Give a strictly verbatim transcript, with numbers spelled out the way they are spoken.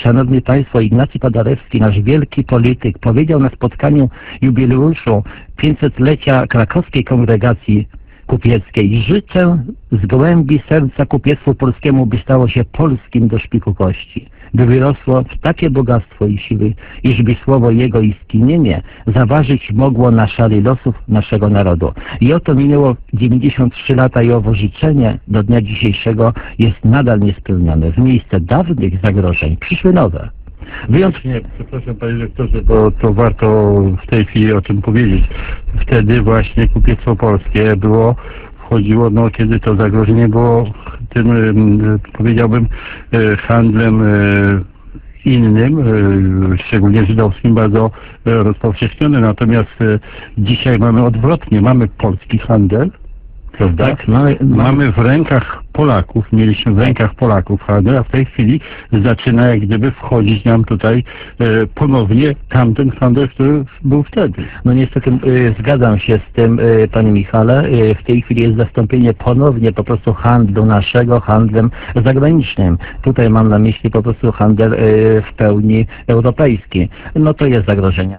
Szanowni Państwo, Ignacy Paderewski, nasz wielki polityk, powiedział na spotkaniu jubileuszu pięćsetlecia krakowskiej kongregacji kupieckiej: życzę z głębi serca kupiectwu polskiemu, by stało się polskim do szpiku kości, by wyrosło w takie bogactwo i siły, iżby słowo jego istnienie zaważyć mogło na szali losów naszego narodu. I oto minęło dziewięćdziesiąt trzy lata i owo życzenie do dnia dzisiejszego jest nadal niespełnione. W miejsce dawnych zagrożeń przyszły nowe. Wyjątcznie, przepraszam panie doktorze, bo to warto w tej chwili o tym powiedzieć. Wtedy właśnie kupiectwo polskie było, wchodziło, no kiedy to zagrożenie było tym, powiedziałbym, handlem innym, szczególnie żydowskim, bardzo rozpowszechniony. Natomiast dzisiaj mamy odwrotnie, mamy polski handel, prawda? Tak, mamy, mamy w rękach Polaków, mieliśmy w rękach Polaków handel, a w tej chwili zaczyna jak gdyby wchodzić nam tutaj e, ponownie tamten handel, który był wtedy. No niestety y, zgadzam się z tym, y, panie Michale. Y, w tej chwili jest zastąpienie ponownie po prostu handlu naszego handlem zagranicznym. Tutaj mam na myśli po prostu handel y, w pełni europejski. No to jest zagrożenie.